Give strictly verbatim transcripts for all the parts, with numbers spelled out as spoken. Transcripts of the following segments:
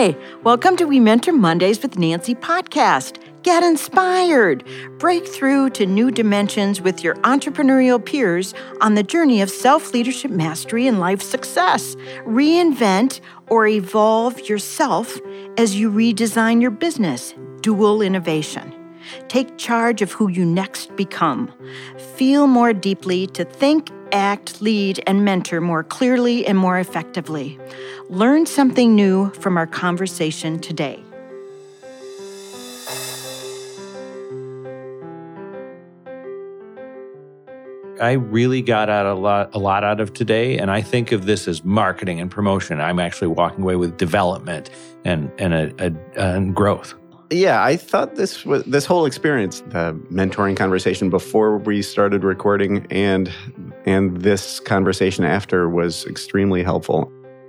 Hi, welcome to We Mentor Mondays with Nancy podcast. Get inspired. Break through to new dimensions with your entrepreneurial peers on the journey of self-leadership mastery and life success. Reinvent or evolve yourself as you redesign your business. Dual innovation. Take charge of who you next become. Feel more deeply to think, act, lead, and mentor more clearly and more effectively. Learn something new from our conversation today. I really got out a lot, a lot out of today, and I think of this as marketing and promotion. I'm actually walking away with development and and a, a, and growth. Yeah, I thought this was this whole experience, the mentoring conversation before we started recording, and and this conversation after was extremely helpful.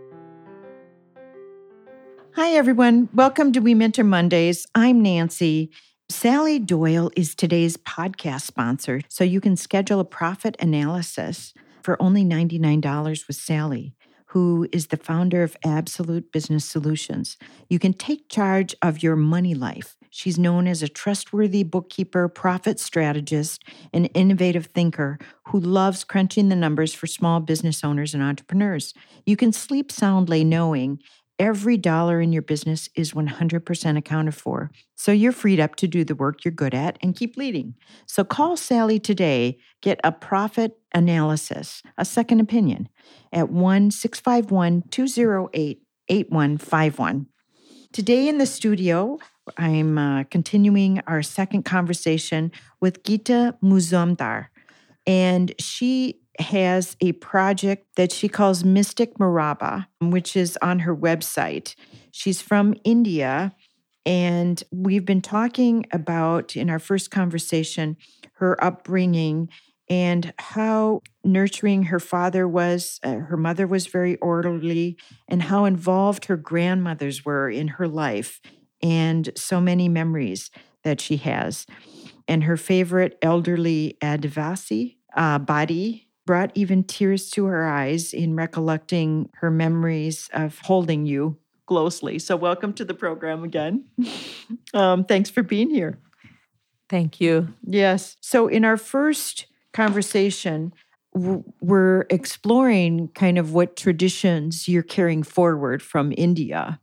Hi, everyone. Welcome to We Mentor Mondays. I'm Nancy. Sally Doyle is today's podcast sponsor, so you can schedule a profit analysis for only ninety-nine dollars with Sally, who is the founder of Absolute Business Solutions. You can take charge of your money life. She's known as a trustworthy bookkeeper, profit strategist, and innovative thinker who loves crunching the numbers for small business owners and entrepreneurs. You can sleep soundly knowing every dollar in your business is one hundred percent accounted for, so you're freed up to do the work you're good at and keep leading. So call Sally today, get a profit analysis, a second opinion, at one six five one, two zero eight, eight one five one. Today in the studio, I'm uh, continuing our second conversation with Geeta Muzumdar, and she has a project that she calls Mystic Maraba, which is on her website. She's from India, and we've been talking about, in our first conversation, her upbringing and how nurturing her father was. Uh, her mother was very orderly, and how involved her grandmothers were in her life, and so many memories that she has. And her favorite elderly Adivasi, uh, Badi, brought even tears to her eyes in recollecting her memories of holding you closely. So welcome to the program again. um, thanks for being here. Thank you. Yes. So in our first conversation, w- we're exploring kind of what traditions you're carrying forward from India,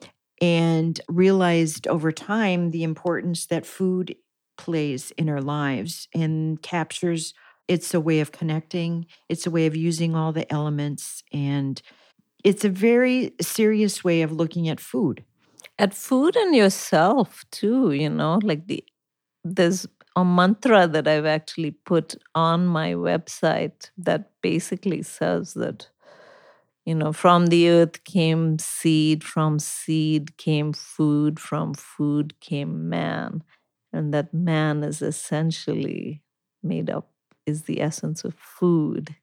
and realized over time the importance that food plays in our lives and captures. It's a way of connecting. It's a way of using all the elements. And it's a very serious way of looking at food. At food and yourself too, you know, like the there's a mantra that I've actually put on my website that basically says that, you know, from the earth came seed, from seed came food, from food came man. And that man is essentially made up, is the essence of food.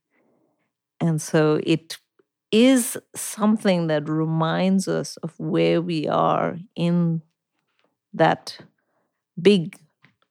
And so it is something that reminds us of where we are in that big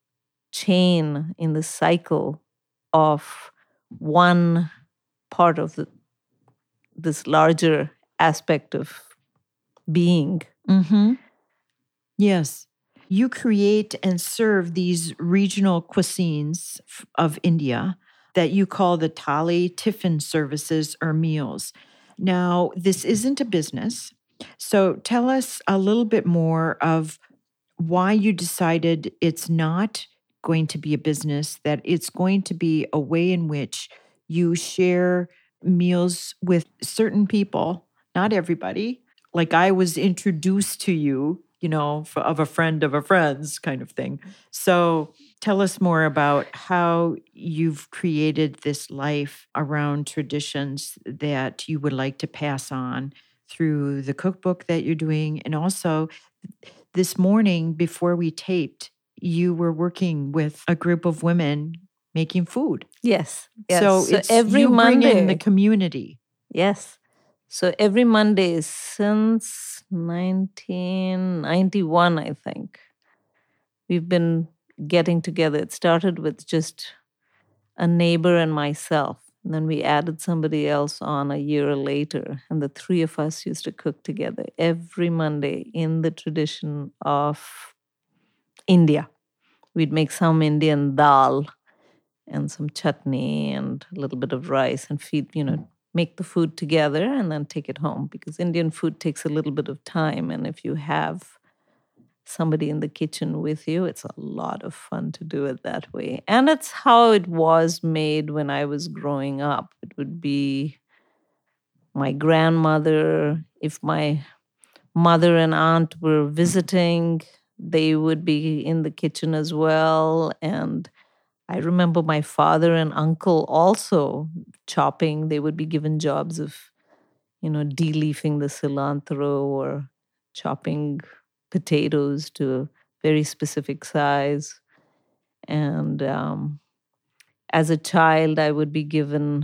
chain, in the cycle of one part of the, this larger aspect of being. Mm-hmm. Yes. You create and serve these regional cuisines of India that you call the thali tiffin services or meals. Now, this isn't a business. So tell us a little bit more of why you decided it's not going to be a business, that it's going to be a way in which you share meals with certain people, not everybody. Like I was introduced to you, you know, of a friend of a friend's kind of thing. So tell us more about how you've created this life around traditions that you would like to pass on through the cookbook that you're doing. And also this morning before we taped, you were working with a group of women making food. Yes. yes. So, So it's every you bring Monday, in the community. Yes. So every Monday since nineteen ninety-one, I think, we've been getting together. It started with just a neighbor and myself. And then we added somebody else on a year later. And the three of us used to cook together every Monday in the tradition of India. We'd make some Indian dal and some chutney and a little bit of rice and feed, you know, make the food together and then take it home, because Indian food takes a little bit of time. And if you have somebody in the kitchen with you, it's a lot of fun to do it that way. And it's how it was made when I was growing up. It would be my grandmother. If my mother and aunt were visiting, they would be in the kitchen as well. And I remember my father and uncle also chopping. They would be given jobs of, you know, de-leafing the cilantro or chopping potatoes to a very specific size. And um, as a child, I would be given,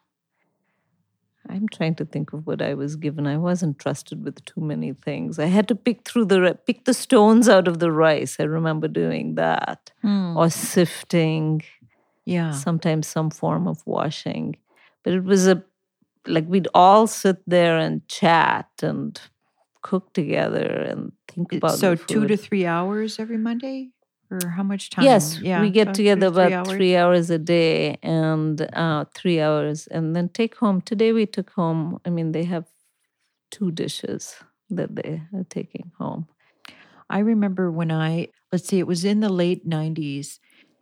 I'm trying to think of what I was given. I wasn't trusted with too many things. I had to pick through the, pick the stones out of the rice. I remember doing that. Hmm. Or sifting. Yeah. Sometimes some form of washing. But it was a, like we'd all sit there and chat and cook together and think about So the two food. to three hours every Monday? Or how much time? Yes, yeah, we get so together two to three about hours? three hours a day and uh, three hours and then take home. Today we took home, I mean, they have two dishes that they are taking home. I remember when I, let's see, it was in the late nineties,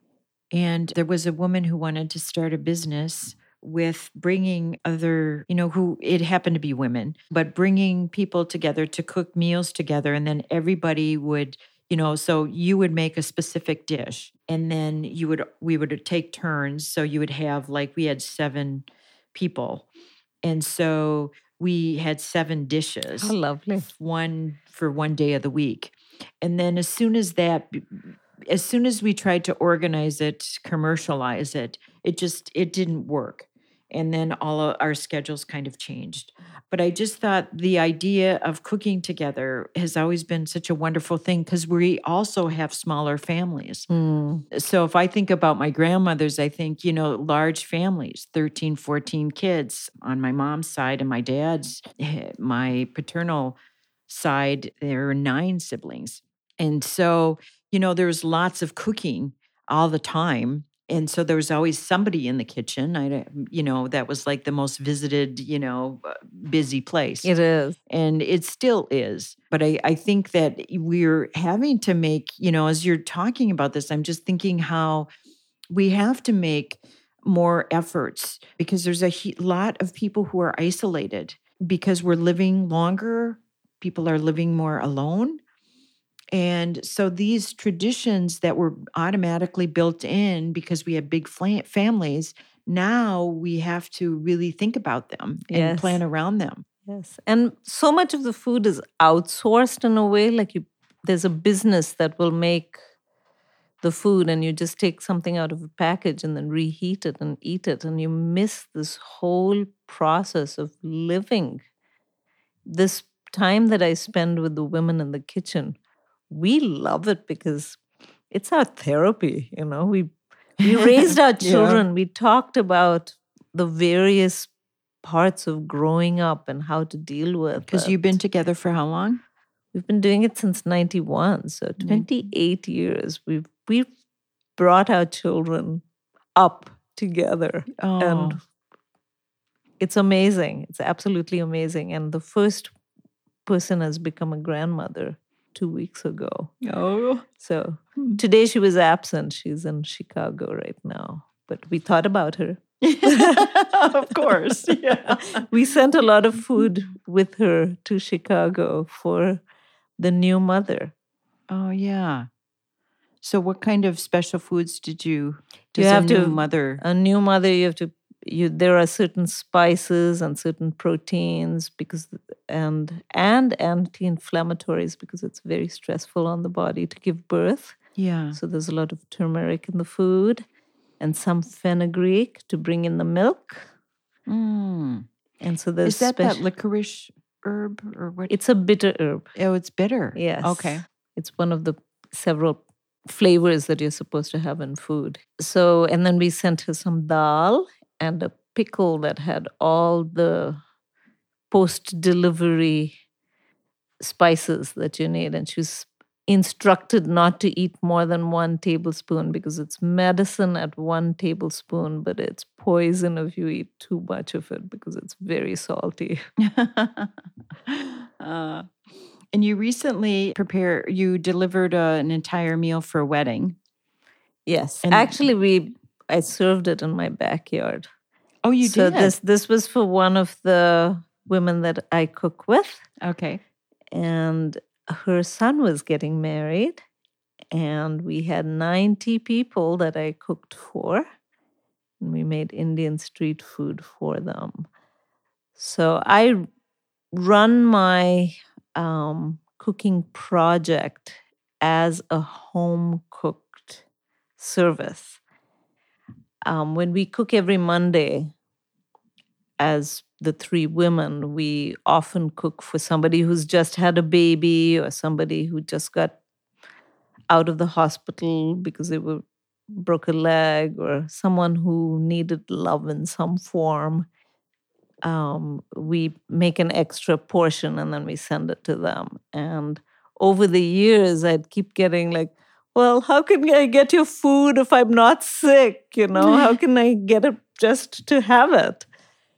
and there was a woman who wanted to start a business with bringing other, you know, who, it happened to be women, but bringing people together to cook meals together. And then everybody would, you know, so you would make a specific dish and then you would, we would take turns. So you would have, like, we had seven people. And so we had seven dishes. How lovely. One for one day of the week. And then as soon as that, as soon as we tried to organize it, commercialize it, it just, it didn't work. And then all of our schedules kind of changed. But I just thought the idea of cooking together has always been such a wonderful thing, because we also have smaller families. Mm. So if I think about my grandmothers, I think, you know, large families, thirteen, fourteen kids on my mom's side, and my dad's, my paternal side, there were nine siblings. And so, you know, there was lots of cooking all the time. And so there was always somebody in the kitchen. I, you know, that was like the most visited, you know, busy place. It is. And it still is. But I, I think that we're having to make, you know, as you're talking about this, I'm just thinking how we have to make more efforts, because there's a he- lot of people who are isolated because we're living longer. People are living more alone. And so these traditions that were automatically built in because we have big fla- families, now we have to really think about them and Yes. plan around them. Yes. And so much of the food is outsourced in a way. Like you, there's a business that will make the food and you just take something out of a package and then reheat it and eat it. And you miss this whole process of living. This time that I spend with the women in the kitchen, we love it because it's our therapy. You know, we we raised our children. Yeah. We talked about the various parts of growing up and how to deal with it. Because you've been together for how long? We've been doing it since ninety-one, so twenty-eight mm-hmm. years. We've we've brought our children up together, oh. and it's amazing. It's absolutely amazing. And the first person has become a grandmother two weeks ago. Oh. So today she was absent. She's in Chicago right now. But we thought about her. Of course. Yeah. We sent a lot of food with her to Chicago for the new mother. Oh, yeah. So what kind of special foods did you, does you have a new to, mother? A new mother, you have to, you there are certain spices and certain proteins because and and anti-inflammatories because it's very stressful on the body to give birth. Yeah. So there's a lot of turmeric in the food and some fenugreek to bring in the milk. Mm. And so there's Is that speci- that licorice herb or what? It's a bitter herb. Oh, it's bitter. Yes. Okay. It's one of the several flavors that you're supposed to have in food. So, and then we sent her some dal and a pickle that had all the post-delivery spices that you need. And she was instructed not to eat more than one tablespoon because it's medicine at one tablespoon, but it's poison if you eat too much of it because it's very salty. uh, and you recently prepared, you delivered a, an entire meal for a wedding. Yes. And actually, we I served it in my backyard. Oh, you so did? So this, this was for one of the women that I cook with. Okay. And her son was getting married, and we had ninety people that I cooked for, and we made Indian street food for them. So I run my um, cooking project as a home-cooked service. Um, when we cook every Monday, as the three women, we often cook for somebody who's just had a baby or somebody who just got out of the hospital because they were broke a leg, or someone who needed love in some form. Um, we make an extra portion and then we send it to them. And over the years, I'd keep getting like, well, how can I get your food if I'm not sick? You know, how can I get it just to have it?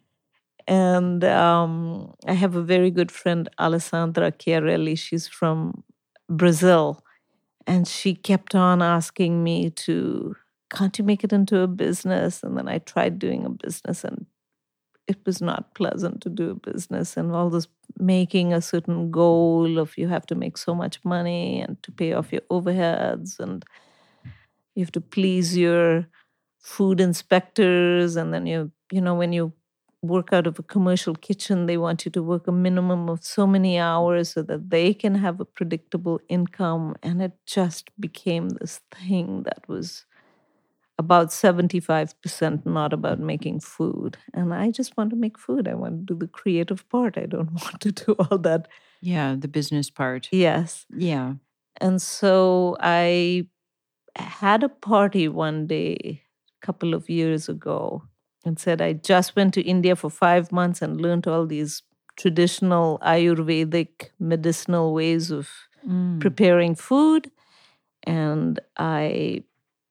And um, I have a very good friend, Alessandra Chiarelli. She's from Brazil. And she kept on asking me to, can't you make it into a business? And then I tried doing a business, and it was not pleasant to do a business. And all this making a certain goal of you have to make so much money and to pay off your overheads, and you have to please your food inspectors. And then, you, you know, when you work out of a commercial kitchen, they want you to work a minimum of so many hours so that they can have a predictable income. And it just became this thing that was about seventy-five percent not about making food. And I just want to make food. I want to do the creative part. I don't want to do all that. Yeah, the business part. Yes. Yeah. And so I had a party one day a couple of years ago, and said, I just went to India for five months and learned all these traditional Ayurvedic medicinal ways of mm. preparing food. And I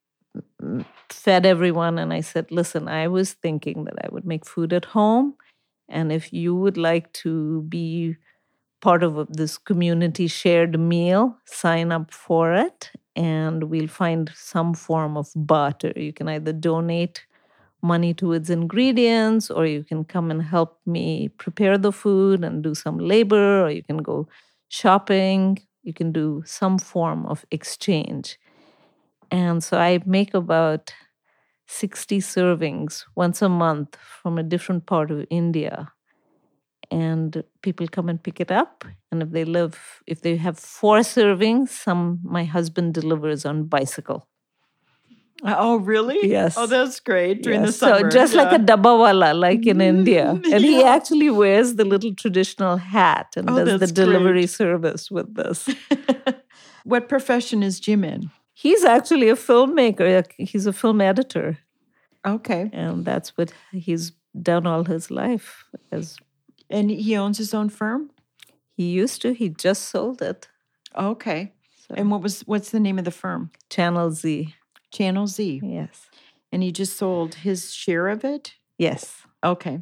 fed everyone, and I said, listen, I was thinking that I would make food at home. And if you would like to be part of this community shared meal, sign up for it. And we'll find some form of barter. You can either donate money towards ingredients, or you can come and help me prepare the food and do some labor, or you can go shopping. You can do some form of exchange. And so I make about sixty servings once a month from a different part of India. And people come and pick it up. And if they live, if they have four servings, some my husband delivers on bicycle. Oh, really? Yes. Oh, that's great. During yes. the summer. So just yeah. like a dabbawala, like in India. And yeah. he actually wears the little traditional hat and oh, does the delivery great. service with this. What profession is Jim in? He's actually a filmmaker. He's a film editor. Okay. And that's what he's done all his life. As And he owns his own firm? He used to. He just sold it. Okay. So. And what was what's the name of the firm? Channel Z. Channel Z. Yes. And he just sold his share of it? Yes. Okay.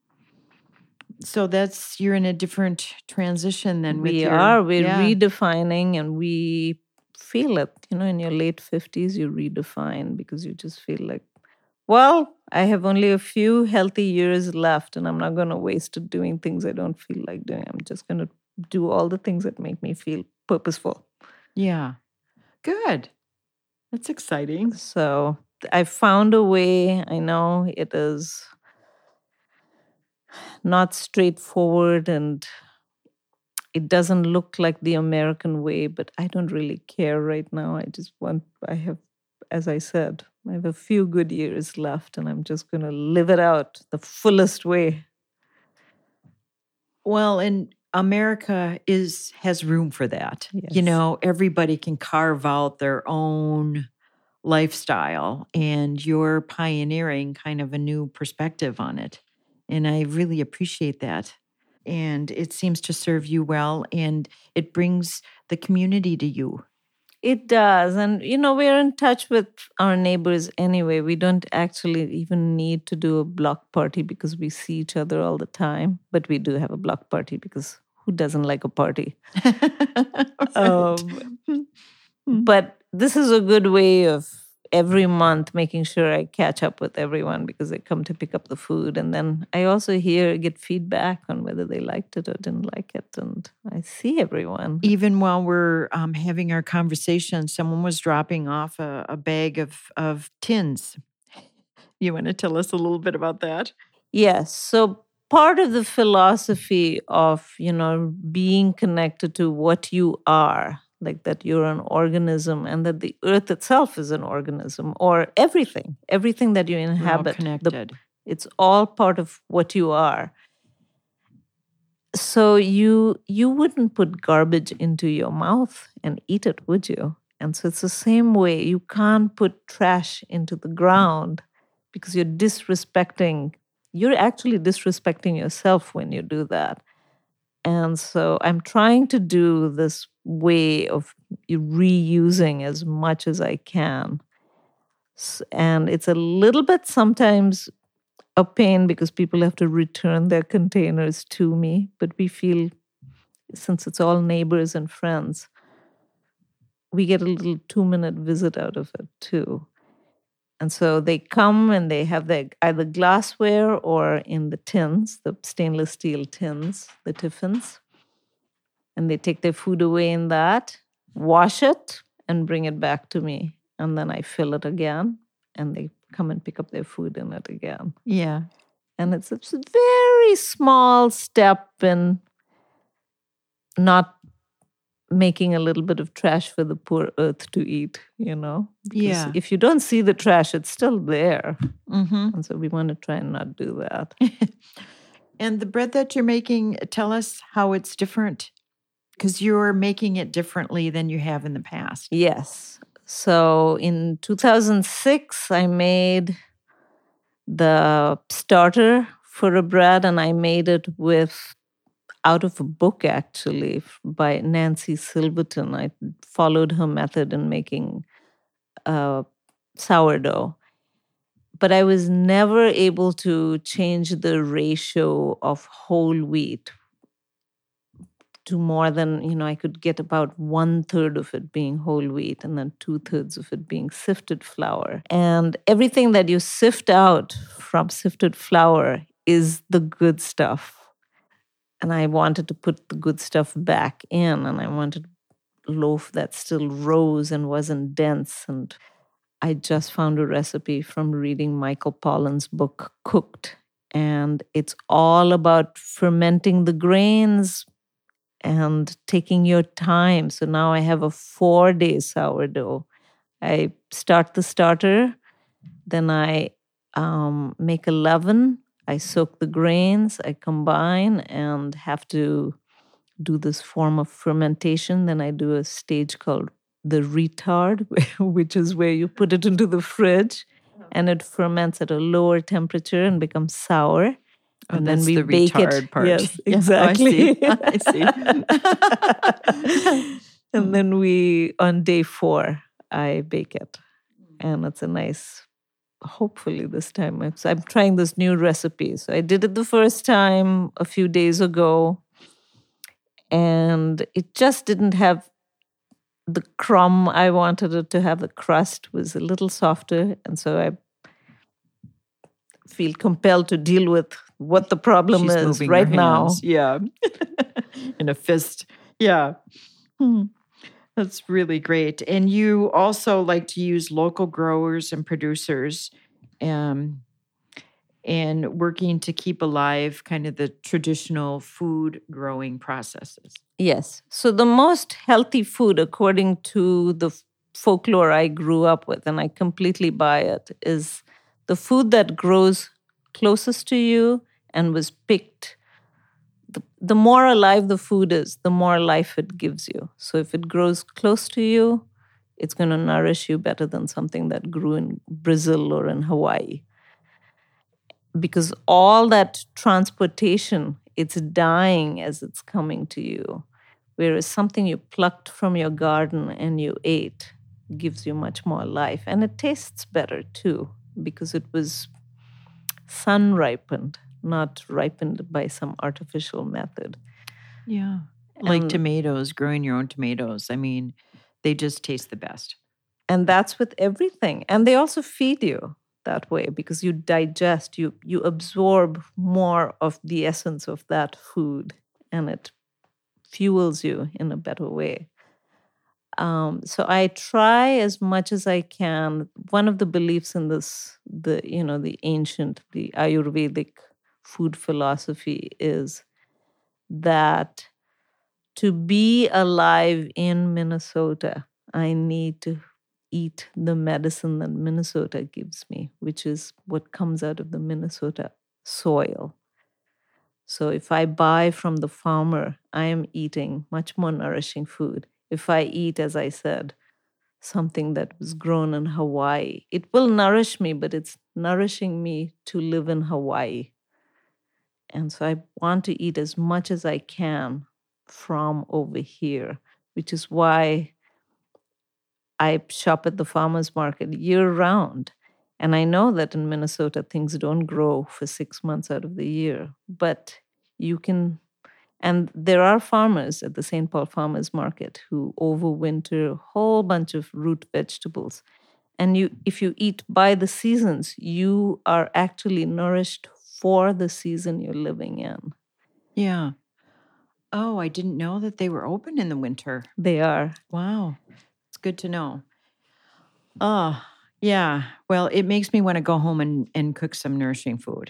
So that's, you're in a different transition than with we your... are. We're yeah. redefining, and we feel it. You know, in your late fifties, you redefine because you just feel like, well, I have only a few healthy years left, and I'm not going to waste it doing things I don't feel like doing. I'm just going to do all the things that make me feel purposeful. Yeah. Good. That's exciting. So I found a way. I know it is not straightforward, and it doesn't look like the American way, but I don't really care right now. I just want, I have, as I said, I have a few good years left, and I'm just going to live it out the fullest way. Well, and America is has room for that. Yes. You know, everybody can carve out their own lifestyle, and you're pioneering kind of a new perspective on it. And I really appreciate that. And it seems to serve you well, and it brings the community to you. It does. And, you know, we're in touch with our neighbors anyway. We don't actually even need to do a block party because we see each other all the time. But we do have a block party because who doesn't like a party? Right. um, but this is a good way of every month making sure I catch up with everyone because they come to pick up the food. And then I also hear, get feedback on whether they liked it or didn't like it. And I see everyone. Even while we're um, having our conversation, someone was dropping off a, a bag of, of tins. You want to tell us a little bit about that? Yes. So part of the philosophy of, you know, being connected to what you are, like that you're an organism and that the earth itself is an organism, or everything, everything that you inhabit. We're all connected. The, it's all part of what you are. So you you wouldn't put garbage into your mouth and eat it, would you? And so it's the same way. You can't put trash into the ground because you're disrespecting, you're actually disrespecting yourself when you do that. And so I'm trying to do this way of reusing as much as I can. And it's a little bit sometimes a pain because people have to return their containers to me. But we feel, since it's all neighbors and friends, we get a little two-minute visit out of it too. And so they come and they have their either glassware or in the tins, the stainless steel tins, the tiffins. And they take their food away in that, wash it, and bring it back to me. And then I fill it again, and they come and pick up their food in it again. Yeah. And it's a very small step in not making a little bit of trash for the poor earth to eat, you know? Because yeah. if you don't see the trash, it's still there. Mm-hmm. And so we want to try and not do that. And the bread that you're making, tell us how it's different, because you're making it differently than you have in the past. Yes. So in two thousand six, I made the starter for a bread, and I made it with out of a book, actually, by Nancy Silverton. I followed her method in making uh, sourdough. But I was never able to change the ratio of whole wheat to more than, you know, I could get about one third of it being whole wheat and then two thirds of it being sifted flour. And everything that you sift out from sifted flour is the good stuff. And I wanted to put the good stuff back in, and I wanted a loaf that still rose and wasn't dense. And I just found a recipe from reading Michael Pollan's book, Cooked. And it's all about fermenting the grains and taking your time. So now I have a four-day sourdough. I start the starter, then I um, make a leaven. I soak the grains, I combine, and have to do this form of fermentation. Then I do a stage called the retard, which is where you put it into the fridge, and it ferments at a lower temperature and becomes sour. Oh, and that's then we the bake retard it. part. Yes, Yeah, exactly. oh, I see. I see. And then we, on day four, I bake it. And it's a nice, hopefully this time. I'm, I'm trying this new recipe. So I did it the first time a few days ago. And it just didn't have the crumb I wanted it to have. The crust was a little softer. And so I feel compelled to deal with what the problem She's is moving right her now. hands. Yeah. In a fist. Yeah. Hmm. That's really great. And you also like to use local growers and producers um, and working to keep alive kind of the traditional food growing processes. Yes. So the most healthy food, according to the folklore I grew up with, and I completely buy it, is the food that grows closest to you and was picked. The, the more alive the food is, the more life it gives you. So if it grows close to you, it's going to nourish you better than something that grew in Brazil or in Hawaii. Because all that transportation, it's dying as it's coming to you. Whereas something you plucked from your garden and you ate gives you much more life. And it tastes better too, because it was sun ripened, not ripened by some artificial method. Yeah. Like And- tomatoes, growing your own tomatoes. I mean, they just taste the best. And that's with everything. And they also feed you that way because you digest, you you absorb more of the essence of that food, and it fuels you in a better way. Um, so I try as much as I can. One of the beliefs in this, the you know, the ancient, the Ayurvedic food philosophy is that to be alive in Minnesota, I need to eat the medicine that Minnesota gives me, which is what comes out of the Minnesota soil. So if I buy from the farmer, I am eating much more nourishing food. If I eat, as I said, something that was grown in Hawaii, it will nourish me, but it's nourishing me to live in Hawaii. And so I want to eat as much as I can from over here, which is why I shop at the farmer's market year round. And I know that in Minnesota, things don't grow for six months out of the year. But you can, and there are farmers at the Saint Paul Farmers Market who overwinter a whole bunch of root vegetables. And you, if you eat by the seasons, you are actually nourished for the season you're living in. Yeah. Oh, I didn't know that they were open in the winter. They are. Wow. It's good to know. Oh, yeah. Well, it makes me want to go home and, and cook some nourishing food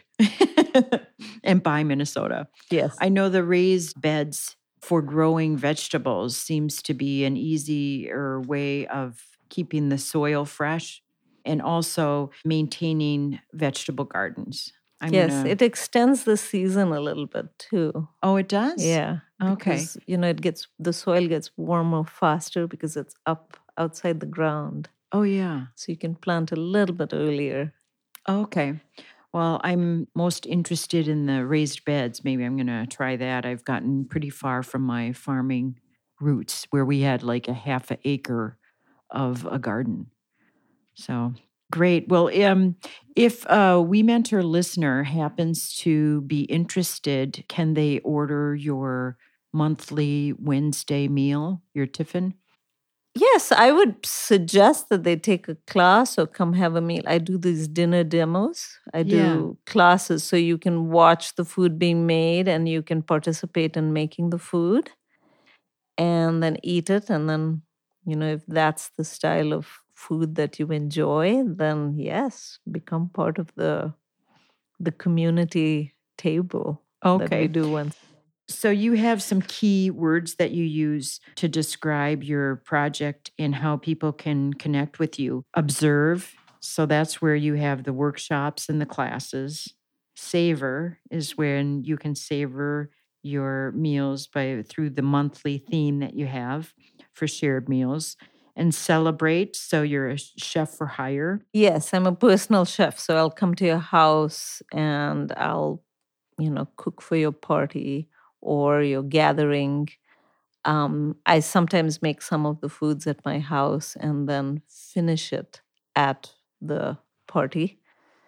and buy Minnesota. Yes. I know the raised beds for growing vegetables seems to be an easier way of keeping the soil fresh and also maintaining vegetable gardens. I'm yes, gonna... it extends the season a little bit too. Oh, it does? Yeah. Okay. Because, you know, it gets, the soil gets warmer faster because it's up outside the ground. Oh, yeah. So you can plant a little bit earlier. Okay. Well, I'm most interested in the raised beds. Maybe I'm going to try that. I've gotten pretty far from my farming roots where we had like a half an acre of a garden. So great. Well, um, if a We Mentor listener happens to be interested, can they order your monthly Wednesday meal, your tiffin? Yes, I would suggest that they take a class or come have a meal. I do these dinner demos. I do Yeah. classes so you can watch the food being made and you can participate in making the food and then eat it. And then, you know, if that's the style of food that you enjoy, then yes, become part of the the community table that Okay. we do once. So you have some key words that you use to describe your project and how people can connect with you. Observe. So that's where you have the workshops and the classes. Savor is when you can savor your meals by through the monthly theme that you have for shared meals. And celebrate. So you're a chef for hire. Yes, I'm a personal chef, so I'll come to your house and I'll, you know, cook for your party or your gathering. Um, I sometimes make some of the foods at my house and then finish it at the party.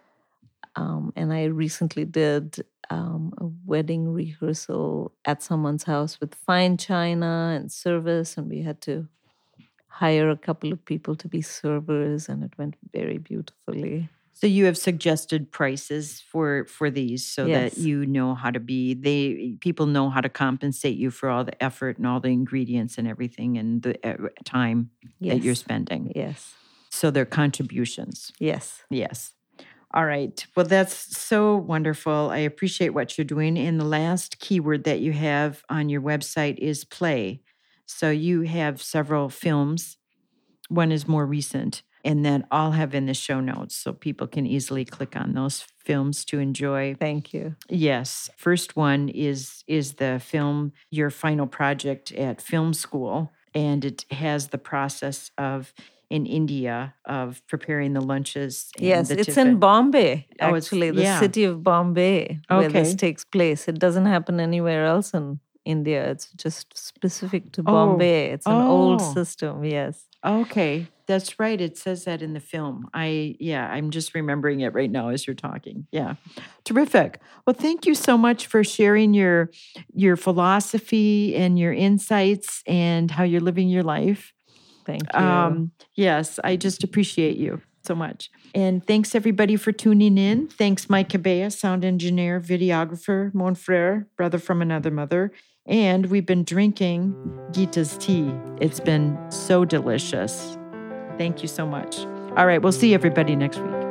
Um, and I recently did um, a wedding rehearsal at someone's house with fine china and service, and we had to hire a couple of people to be servers, and it went very beautifully. So you have suggested prices for for these so Yes. that you know how to be they people know how to compensate you for all the effort and all the ingredients and everything and the uh, time that you're Yes. spending. Yes. So they're contributions. Yes. Yes. All right. Well, that's so wonderful. I appreciate what you're doing. And the last keyword that you have on your website is play. So you have several films. One is more recent, and then I'll have in the show notes so people can easily click on those films to enjoy. Thank you. Yes. First one is is the film, your final project at film school. and it has the process of in India of preparing the lunches. And yes, the it's tiffin. in Bombay, Oh, it's- actually, the yeah. city of Bombay, where this Okay. takes place. It doesn't happen anywhere else in India. It's just specific to Oh. Bombay. It's an old Oh. system, yes. Okay, that's right. It says that in the film. I yeah, I'm just remembering it right now as you're talking. Yeah, terrific. Well, thank you so much for sharing your your philosophy and your insights and how you're living your life. Thank you. Um, yes, I just appreciate you so much. And thanks everybody for tuning in. Thanks Mike Cabea, sound engineer, videographer, mon frere, brother from another mother. And we've been drinking Gita's tea. It's been so delicious. Thank you so much. All right, we'll see everybody next week.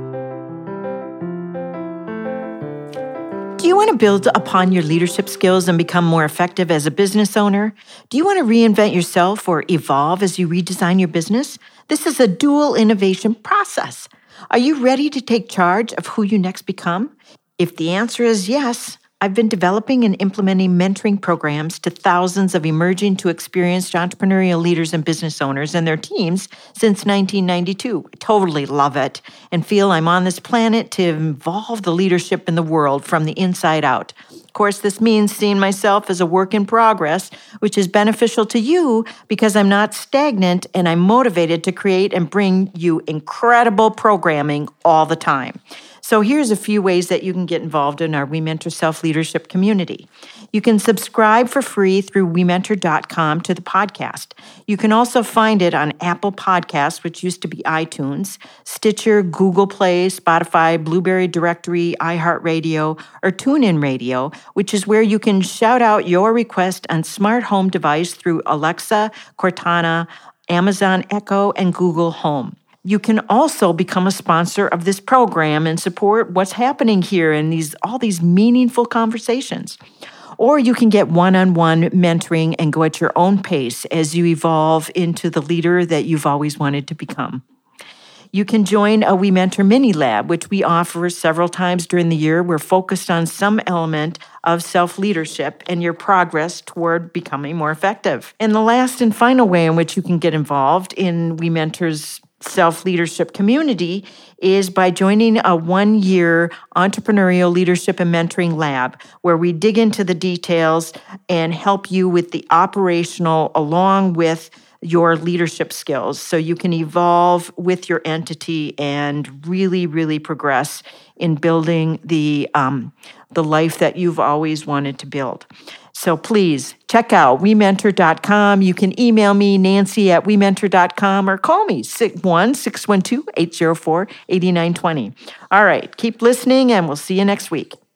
Do you want to build upon your leadership skills and become more effective as a business owner? Do you want to reinvent yourself or evolve as you redesign your business? This is a dual innovation process. Are you ready to take charge of who you next become? If the answer is yes, I've been developing and implementing mentoring programs to thousands of emerging to experienced entrepreneurial leaders and business owners and their teams since nineteen ninety-two. I totally love it and feel I'm on this planet to evolve the leadership in the world from the inside out. Of course, this means seeing myself as a work in progress, which is beneficial to you because I'm not stagnant and I'm motivated to create and bring you incredible programming all the time. So here's a few ways that you can get involved in our We Mentor Self-Leadership community. You can subscribe for free through we mentor dot com to the podcast. You can also find it on Apple Podcasts, which used to be iTunes, Stitcher, Google Play, Spotify, Blueberry Directory, iHeartRadio, or TuneIn Radio, which is where you can shout out your request on smart home device through Alexa, Cortana, Amazon Echo, and Google Home. You can also become a sponsor of this program and support what's happening here in these all these meaningful conversations. Or you can get one-on-one mentoring and go at your own pace as you evolve into the leader that you've always wanted to become. You can join a We Mentor Mini Lab, which we offer several times during the year. We're focused on some element of self-leadership and your progress toward becoming more effective. And the last and final way in which you can get involved in We Mentor's self-leadership community is by joining a one-year entrepreneurial leadership and mentoring lab where we dig into the details and help you with the operational along with your leadership skills so you can evolve with your entity and really, really progress in building the um, the life that you've always wanted to build. So please check out we mentor dot com. You can email me, Nancy at we mentor dot com, or call me, one six one two, eight zero four, eight nine two zero. All right, keep listening, and we'll see you next week.